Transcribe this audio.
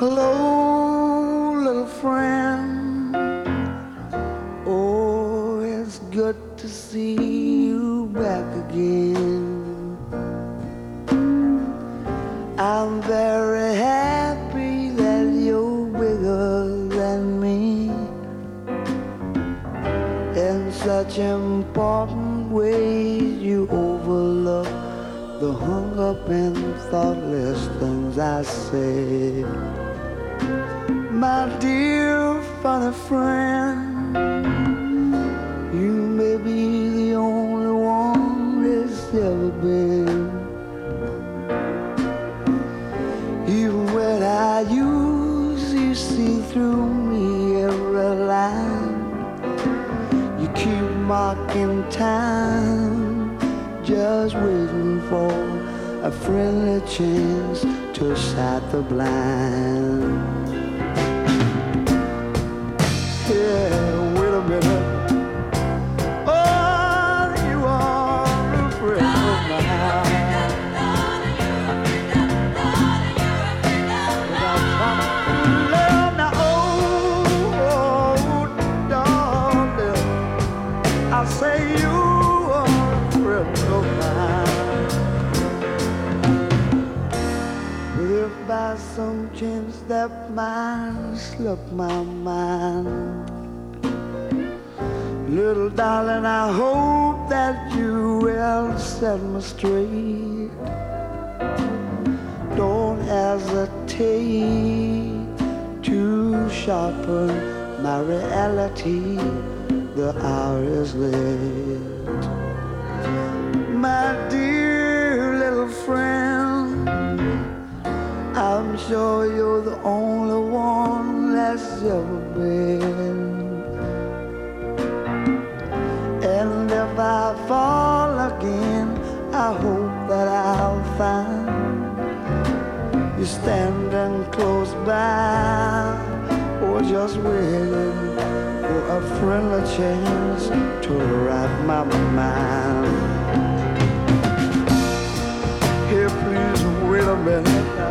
Hello, little friend. Oh, it's good to see you back again. I'm very happy that you're bigger than me in such important ways. You overlook the hung up and thoughtless things I say. My dear funny friend, you may be the only one that's ever been. Even when I usually see through me every line, you keep marking time, just waiting for a friendly chance to shut the blind. Yeah, wait a minute. Oh, you are a friend of mine. Love now, oh, darling, I say you are a friend of mine. But if by some chance that mine slipped my mind, little darling, I hope that you will set me straight. Don't hesitate to sharpen my reality. The hour is late. My dear little friend, I'm sure you're the only one that's ever been. And if I fall again, I hope that I'll find you standing close by, or just waiting for a friendly chance to wrap my mind. Here, please wait a minute.